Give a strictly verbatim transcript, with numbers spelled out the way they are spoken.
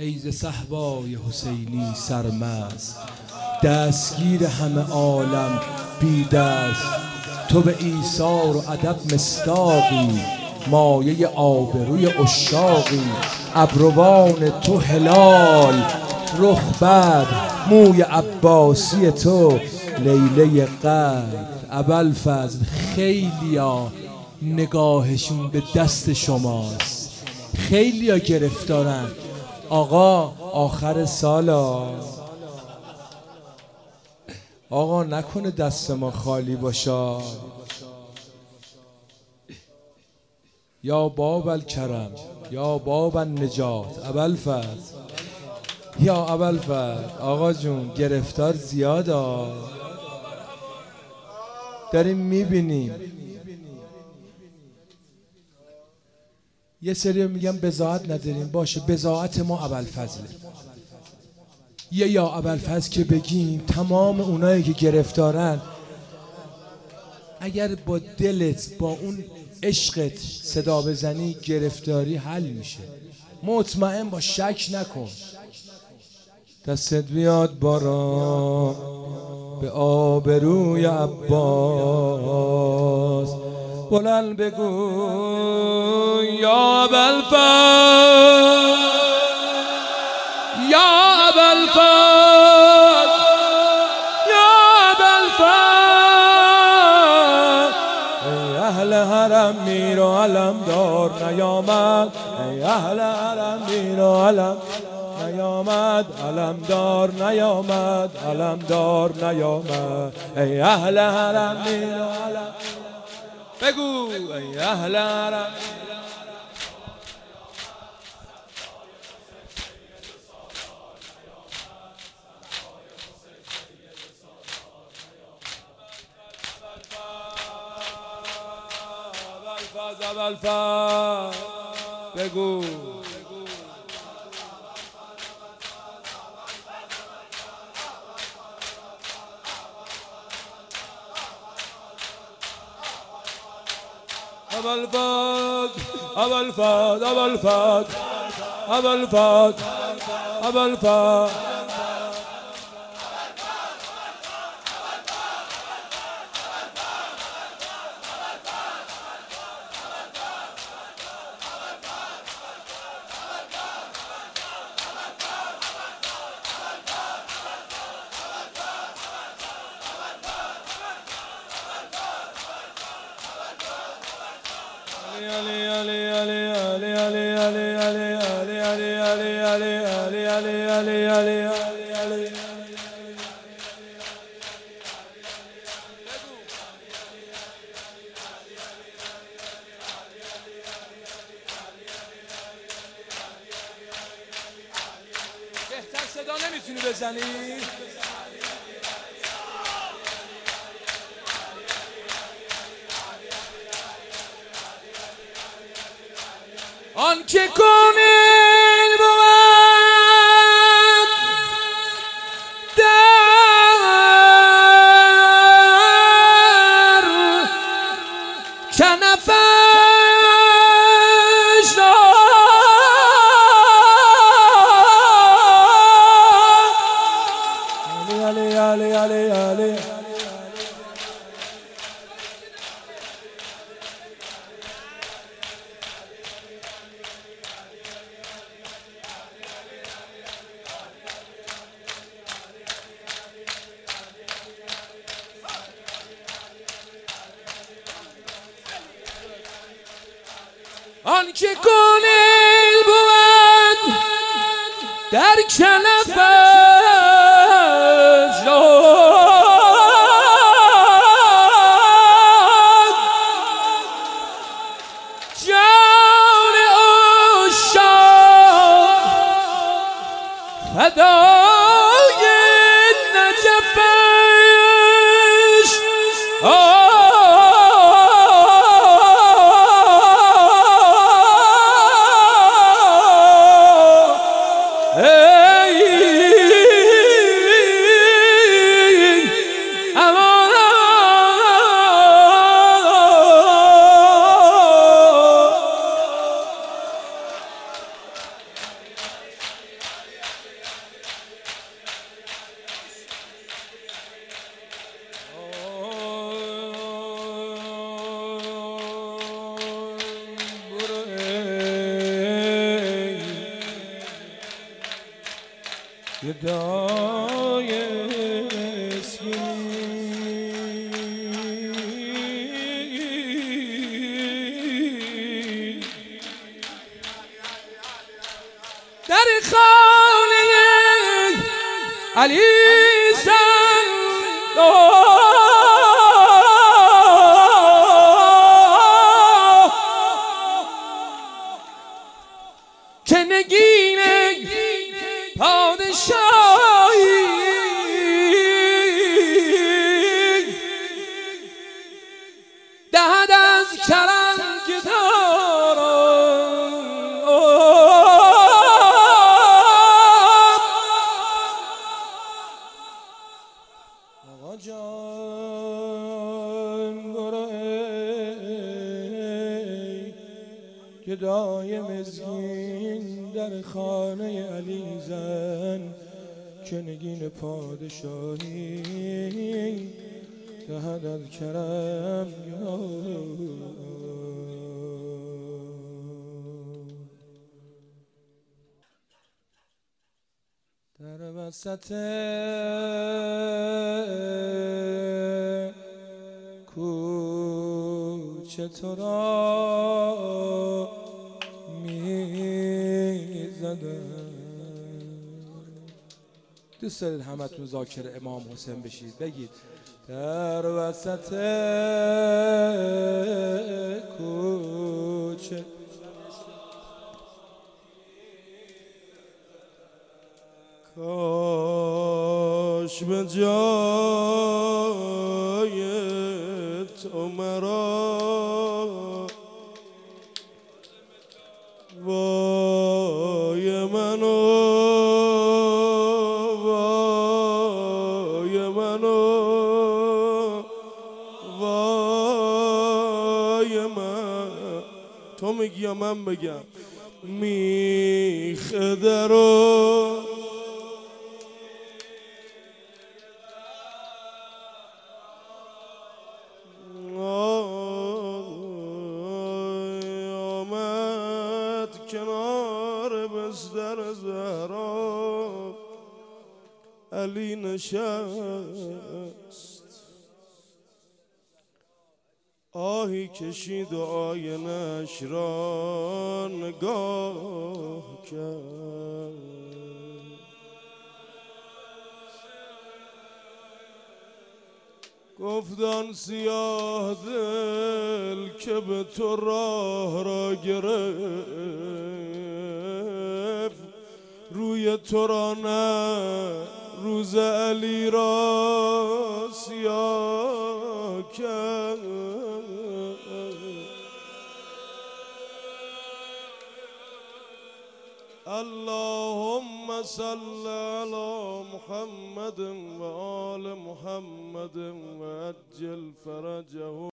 ای ز صهبای حسینی سرمست، دستگیر همه عالم بی دست. تو به ایثار و ادب مصداقی، مایه آبروی عشاقی. ابروان تو هلال، رخ بدر، موی عباسی تو لیله قدر. ابوالفضل خیلیا نگاهشون به دست شماست، خیلیا گرفتارن. آقا آخر سالا، آقا نکنه دست ما خالی باشا. یا باب الکرم، یا باب النجات. ابوالفضل، یا ابوالفضل آقا جون گرفتار زیاده، داریم میبینیم. یه سری میگم بضاعت نداریم، باشه بضاعت ما ابوالفضله. یه یا ابوالفضل که بگیم تمام اونایی که گرفتارن، اگر با دلت با اون عشقت صدا بزنی گرفتاری حل میشه. مطمئن با شک نکن. دستت بیاد بارا به آبروی عباس، بلند بگو یا ابوالفضل، یا ابوالفضل، یا ابوالفضل. ای اهل حرم میر و علمدار نیامد، ای اهل حرم میر و علم نیامد، علمدار نیامد، علمدار نیامد. ای اهل حرم میر و علم، بگو ای اهل حرم. ابوالفضل بگو ابوالفضل، ابوالفضل، ابوالفضل، ابوالفضل، ابوالفضل. بهتر صدا نمیتونی بزنی؟ آن که کامل بود در کنفش را، علی علی علی علی آن که کامل بود در کنفش را، جان عشاق فدای نجفش. ای گدای مسکین در خانه علی زن که نگین پادشاهی دهد از کرم که دارم آقا جان برو ای گدای مسکین در خانه علی زن که نگین پادشاهی دهد از کرم در وسط کوچه تو را می زدم. دوست دارید همتون ذاکر امام حسین بشید؟ بگید در وسط کوچه کاش به جای تو مرا وای منو وای منو وای من تو میگی یا من بگم میخه درو کنار بستر زهرا علی نشست آهی کشید و آینش را نگاه کرد گفتان سیاه دل که به تو راه را گرفت روی تو را نه روز علی را سیاه کرد اللهم صل على محمد و آل محمد و عجل فرجه